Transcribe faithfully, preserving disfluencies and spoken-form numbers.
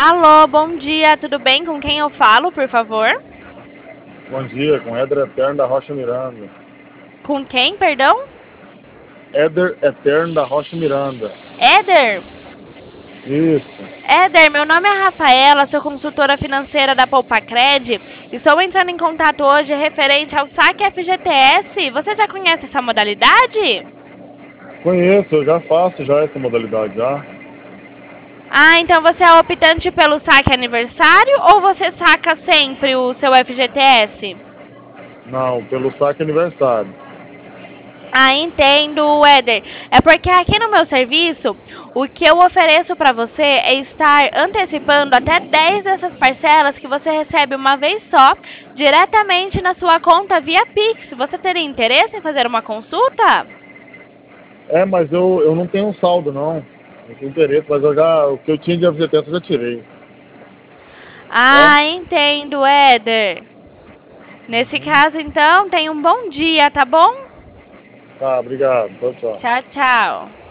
Alô, bom dia, tudo bem? Com quem eu falo, por favor? Bom dia, com Éder Eterno da Rocha Miranda. Com quem, perdão? Éder Eterno da Rocha Miranda. Éder? Isso. Éder, meu nome é Rafaela, sou consultora financeira da Poupacred. Estou entrando em contato hoje referente ao saque F G T S. Você já conhece essa modalidade? Conheço, eu já faço já essa modalidade já. Ah, então você é optante pelo saque aniversário ou você saca sempre o seu F G T S? Não, pelo saque aniversário. Ah, entendo, Éder. É porque aqui no meu serviço, o que eu ofereço para você é estar antecipando até dez dessas parcelas que você recebe uma vez só, diretamente na sua conta via Pix. Você teria interesse em fazer uma consulta? É, mas eu, eu não tenho um saldo não. Não tenho interesse, mas eu já, o que eu tinha de F G T S eu já tirei. Tá? Ah, entendo, Éder. Nesse caso, então, tenha um bom dia, tá bom? Tá, obrigado. Tchau, tchau. Tchau, tchau.